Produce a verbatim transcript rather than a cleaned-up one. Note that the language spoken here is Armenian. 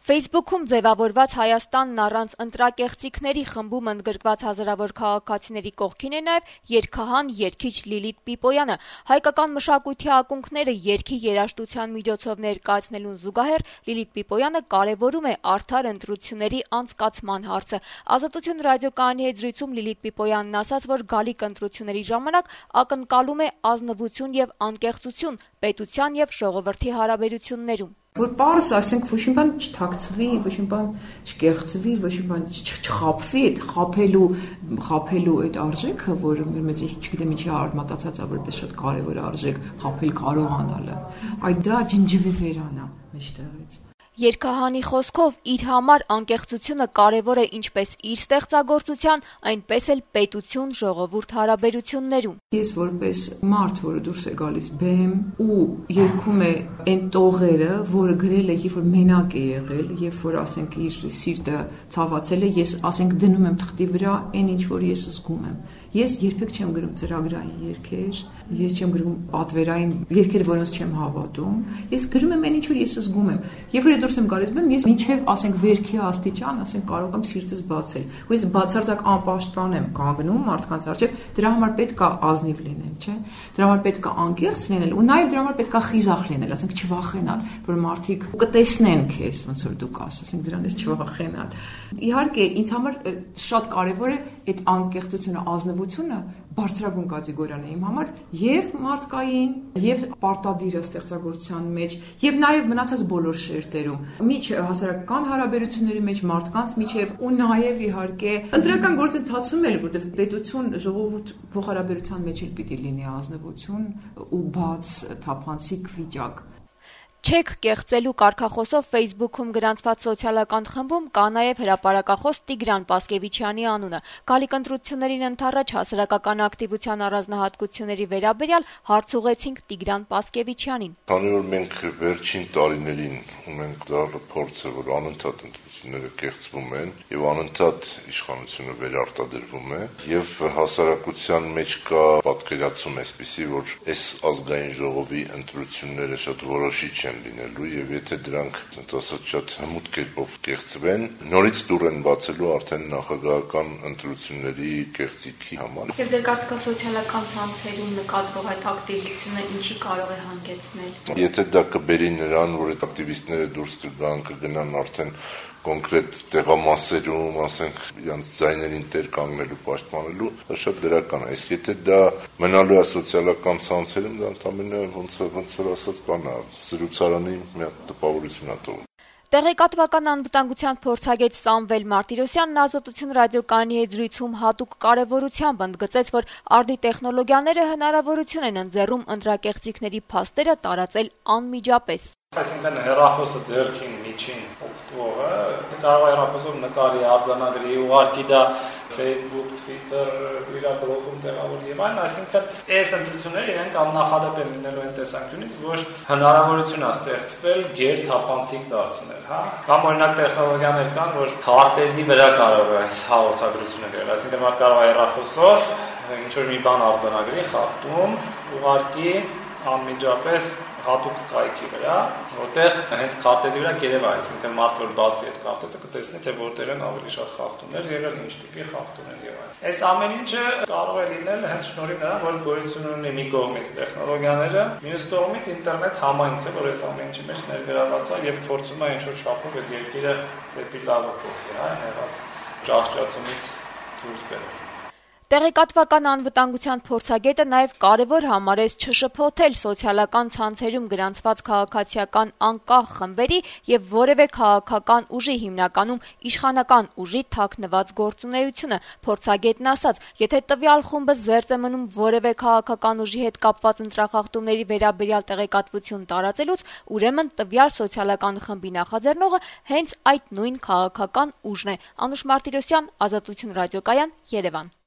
Facebook-ում ձևավորված Հայաստանն առանց ընտրակեղծիքների խմբում ընդգրկված հազարավոր քաղաքացիների կողքին է նաև երգահան երգիչ Լիլիթ Պիպոյանը։ Հայկական մշակույթի ակունքները երգի երաժշտության միջոցով ներկայացնելուն զուգահեռ Լիլիթ Պիպոյանը կարևորում է արդար ընտրությունների անցկացման հարցը։ Ազատություն ռադիոկայանի հետ զրույցում Լիլիթ Պիպոյանն ասաց, որ գալիք ընտրությունների ժամանակ ակնկալում է ազնվություն եւ անկեղծություն պետության եւ ժողովրդի հարաբերություններում։ Որ պարզ, ասենք, ոչ մի բան չթաքցվի, ոչ մի բան չկեղծվի, ոչ մի բան չխաբվի, այդ խաբելու, խաբելու այդ արժեքը, որը մեր մեծ, չգիտեմ ինչի արմատացած է, որպես շատ կարևոր արժեք, խաբել կարողանալը, այդ դա ջնջվի վերանա մեջտեղից։ Երգահանի խոսքով իր համար անկեղծությունը կարևոր է ինչպես իր ստեղծագործության, այնպես էլ պետություն-ժողովուրդ հարաբերություններում։ Ես որպես մարդ, որը դուրս է գալիս բեմ ու երգում է այն տողերը, որը գրել է, երբ որ մենակ է եղել, երբ որ ասենք իր սիրտը ցավացել է, ես ասենք դնում եմ թղթի վրա այն ինչ որ ես զգում եմ։ Ես երբեք չեմ գրում ծրագրային երգեր, ես չեմ գրում պատվերային երգեր, որոնց չեմ հավատում։ Ես գրում եմ այն ինչ որ ես զգում եմ։ Երբ որ ես դուրս եմ գալիս բեմ, ես մինչև ասենք վերքի աստիճան, ասենք կարող եմ սիրտս բացել։ Ու ես բացարձակ անպաշտպան եմ կանգնում մարդկանց առջև, դրա համար պետք է ազնիվ լինել, չէ՞։ Դրա համար պետք է անկեղծ լինել ու նաև դրա համար պետք է խիզախ լինել, ասենք չվախենալ, որ մարդիկ կտեսնեն քեզ, ոնց որ դու կաս, ասենք դրանից չվախենալ։ Իհարկե, ինձ համար շատ կարևոր է այդ անկեղծությունը, ազնվությունը բարձրագույն կատեգորիան է իմ համար եւ մարդկային, եւ պարտադիրը ստեղծագործության մեջ, եւ նաեւ մնացած բոլոր շերտերում, միջ հասարակական հարաբերությունների մեջ մարդկանց միջեւ ու նաեւ իհարկե ընտրական գործընթացում էլ, որտեղ պետություն ժողովուրդ փոխհարաբերության մեջ էլ պիտի լինի ազնվություն ու բաց թափանցիկ վիճակ։ Չեք կեղծելու կարգախոսով Facebook-ում գրանցված սոցիալական խմբում կա նաև հրապարակախոս Տիգրան Պասկևիչյանի անունը։ Գալիք ընտրություններին ընդառաջ հասարակական ակտիվության առանձնահատկությունների վերաբերյալ հարց ուղղեցինք Տիգրան Պասկևիչյանին։ Քանի որ մենք վերջին տարիներին ունենք դառը փորձը, որ անընդհատ ընտրությունները կեղծվում են եւ անընդհատ իշխանությունը վերարտադրվում է եւ հասարակության մեջ կա պատկերացում այսպիսի, որ այս ազգային ժողովի ընտրությունները շատ որոշիչ են լինելու եւ եթե դրանք ասած ասած շատ հմուտ կերպով կեղծվեն, նորից դուռ են բացելու արդեն նախագահական ընտրությունների կեղծիքի համար։ Եվ դեր կարծիքով սոցիալական ցանցերում նկատվող այդ ակտիվությունը ինչի կարող է հանգեցնել։ Եթե դա կբերի նրան, որ այդ ակտիվիստները դուրս կգան, կգնան արդեն կոնկրետ տեղամասերում, ասենք, իրենց ձայներին տեր կանգնելու, պաշտպանելու, դա շատ դրական է։ Իսկ եթե դա մնալու է սոցիալական ցանցերում, դա ընդամենը ոնց ոնց որ ասած բան է, զրուցարանի մի հատ տպավորություն է տալու։ Տեղեկատվական անվտանգության փորձագետ Սամվել Մարտիրոսյանն Ազատություն ռադիոկայանի հետ զրույցում հատուկ կարևորությամբ ընդգծեց, որ արդի տեխնոլոգիաները հնարավորություն են ընձեռում ընտրակեղծիքների փաստերը տարածել անմիջապես։ Այսինքն հեռախոսը ձեռքին միջին օգտվողը կարող է հեռախոսով նկարի, արձանագրի, ուղարկի դա Facebook, Twitter, իր բլոգում տեղավորի եւ այլն, այսինքն այս ընտրությունները իրենք աննախադեպ են լինելու այն տեսանկյունից, որ հնարավորություն է ստեղծվել գերթափանցիկ դարձնել, հա։ Կամ օրինակ տեխնոլոգիաներ կան, որ քարտեզի վրա կարող է այս հաղորդագրությունը գրել, այսինքն մարդ կարող է հեռախոսով ինչ որ մի բան արձանագրի, խախտում, ուղարկի անմիջապես հատուկ կայքի վրա, որտեղ հենց քարտեզի վրա կերև է, այսինքն մարդ որ բացի այդ քարտեզը կտեսնի, թե որտեղ են ավելի շատ խախտումներ եղել, ինչ տիպի խախտումներ եղել։ Այս ամեն ինչը կարող է լինել հենց շնորհիվ նրան, որ գոյություն ունի մի կողմից տեխնոլոգիաները, մյուս կողմից ինտերնետ համայնքը, որ այս ամեն ինչի մեջ ներգրաված է եւ փորձում է ինչ-որ չափով այս երկիրը դեպի լավը փոխել, հա, եղած ճահճացումից դուրս բերել։ Տեղեկատվական անվտանգության փորձագետը նաև կարևոր համարեց չշփոթել սոցիալական ցանցերում գրանցված քաղաքացիական անկախ խմբերի եւ որևէ քաղաքական ուժի, հիմնականում իշխանական ուժի թաքնված գործունեությունը։ Փորձագետն ասաց, եթե տվյալ խումբը զերծ է մնում որևէ քաղաքական ուժի հետ կապված ընտրախախտումների վերաբերյալ տեղեկատվություն տարածելուց, ուրեմն տվյալ սոցիալական խմբի նախաձեռնողը հենց այդ նույն քաղաքական ուժն է։ Անուշ Մարտիրոսյան, Ազատություն ռադիոկայան, Երևան։